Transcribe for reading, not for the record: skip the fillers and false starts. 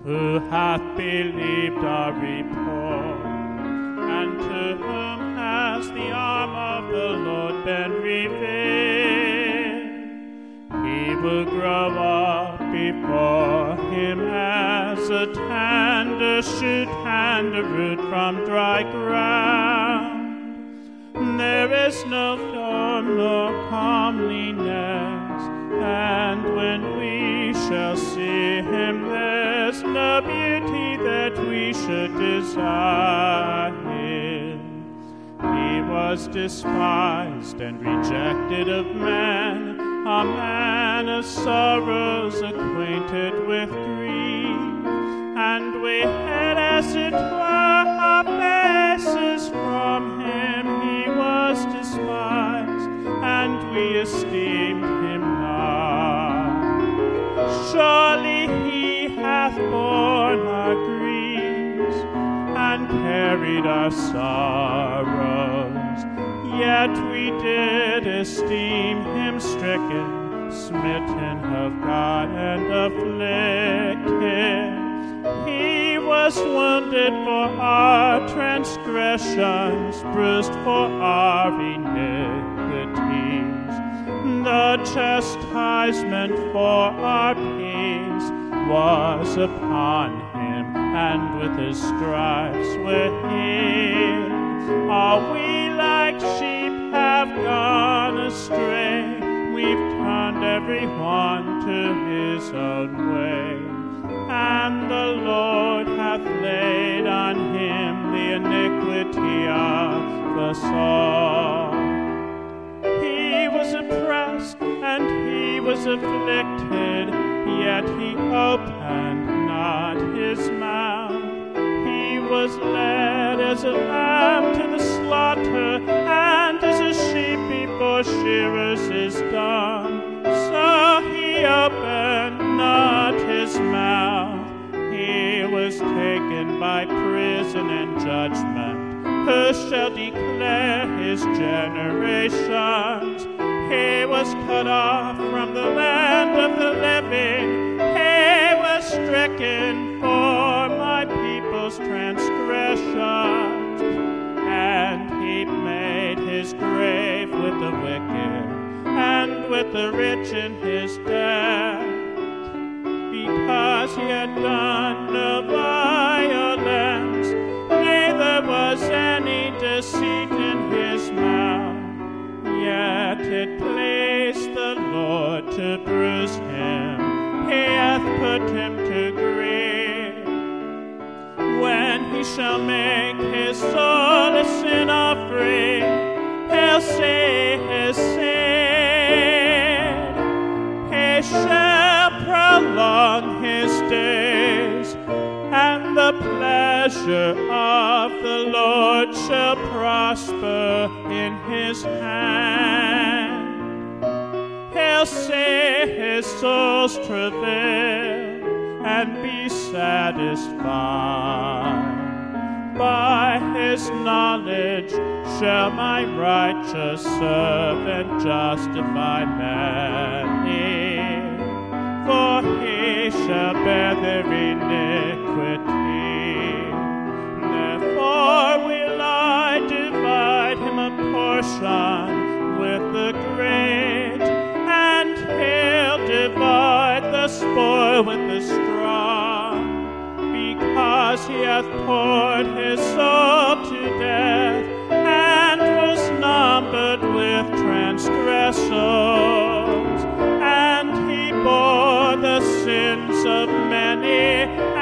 who hath believed our report, and to whom has the arm of the Lord been revealed. He will grow up before him as a tender shoot and a root from dry ground. There is no form nor comeliness, and when we shall see him, there's no beauty that we should desire him. He was despised and rejected of men, a man of sorrows, acquainted with grief, and we hid as it were our faces from him. He was despised, and we esteemed him not. Surely he hath borne our griefs, and carried our sorrows, yet we did esteem him stricken, smitten of God, and afflicted. He was wounded for our transgressions, bruised for our iniquities. The chastisement for our peace was upon him, and with his stripes we're healed. All we like sheep have gone astray, we've turned every one to his own way, and the Lord hath laid on him the iniquity of us all. He was oppressed and he was afflicted, yet he opened not his mouth. He was led as a lamb to the slaughter, and as a sheep before shearers is dumb, so he opened not his mouth. He was taken by prison and judgment. Who shall declare his generations? He was cut off from the land of the living. He was stricken for my people's transgressions, and he made his grave with the wicked, and with the rich in his death, because he had done no violence, neither was any deceit in his mouth. Yet it pleased the Lord to bruise him, he hath put him to grief. When he shall make his soul a sin offering, he'll see his sin. He shall prolong his days, and the pleasure of the Lord shall prosper in his hand. He'll see his soul's travail and be satisfied. By his knowledge shall my righteous servant justify many, for he shall bear their iniquity. Therefore will I divide him a portion with the great, and he'll divide the spoil with the strong, because he hath poured his soul to death, and was numbered with transgressors, and he bore the sins of many